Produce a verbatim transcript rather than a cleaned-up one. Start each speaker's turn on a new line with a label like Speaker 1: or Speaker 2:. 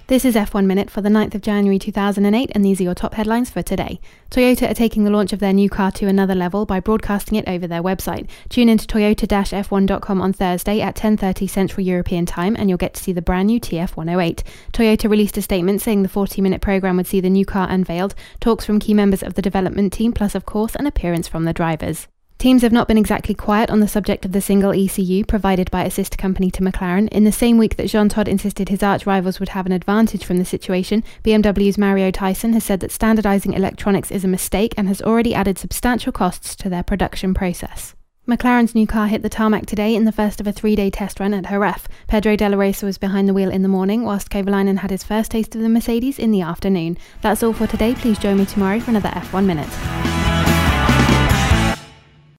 Speaker 1: This is F one Minute for the ninth of January two thousand eight, and these are your top headlines for today. Toyota are taking the launch of their new car to another level by broadcasting it over their website. Tune into toyota dash f one dot com on Thursday at ten thirty Central European Time and you'll get to see the brand new T F one oh eight. Toyota released a statement saying the forty minute programme would see the new car unveiled, talks from key members of the development team, plus of course an appearance from the drivers. Teams have not been exactly quiet on the subject of the single E C U provided by a sister company to McLaren. In the same week that Jean Todt insisted his arch rivals would have an advantage from the situation, B M W's Mario Tyson has said that standardising electronics is a mistake and has already added substantial costs to their production process. McLaren's new car hit the tarmac today in the first of a three-day test run at Jerez. Pedro de la Rosa was behind the wheel in the morning, whilst Kovalainen had his first taste of the Mercedes in the afternoon. That's all for today. Please join me tomorrow for another F one Minute.